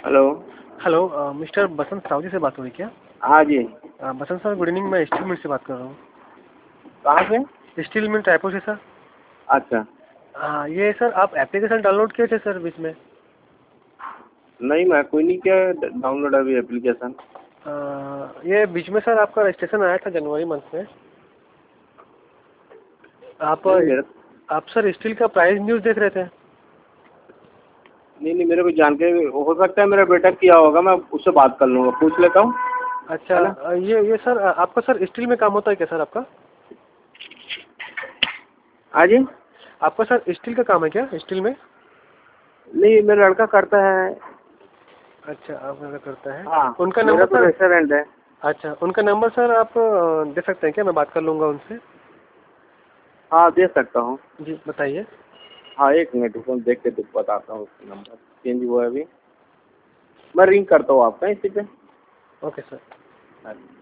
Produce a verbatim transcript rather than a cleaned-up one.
Hello. Hello uh, mister Basant Sahu ji से बात हो रही क्या? हाँ जी। Uh, Basant sir good evening, मैं स्टील मिल से बात कर रहा हूँ। कहाँ से? स्टील मिल रायपुर से सर। अच्छा। हाँ ये सर आप एप्लीकेशन डाउनलोड किए थे सर बीच में। नहीं, मैं कोई नहीं किया डाउनलोड अभी एप्लीकेशन। अ, ये बीच में सर आपका रजिस्ट्रेशन आया था जनवरी मंथ में। आप नहीं मेरा आप सर स्टील का प्राइस न्यूज़ देख रहे थे। नहीं नहीं मेरे को जानकारी हो सकता है मेरा बेटा किया होगा, मैं उससे बात कर लूँगा, पूछ लेता हूँ। अच्छा है ना? अ, ये ये सर अ, आपका सर स्टील में काम होता है क्या सर आपका? हाँ जी। आपका सर स्टील का काम है क्या स्टील में? नहीं, मेरा लड़का करता है। अच्छा आप लड़का करता है। हाँ, उनका मेरा नंबर तो सर। रेस्टोरेंट है। अच्छा उनका नंबर सर आप अ, दे सकते हैं क्या? मैं बात कर लूँगा उनसे। हाँ, दे सकता हूँ। जी बताइए। हाँ, एक मिनट रुको, देख के तो बताता हूँ उसका नंबर। चेंज हुआ है अभी। मैं रिंग करता हूँ आपका इसी पे। Okay sir. हाँ।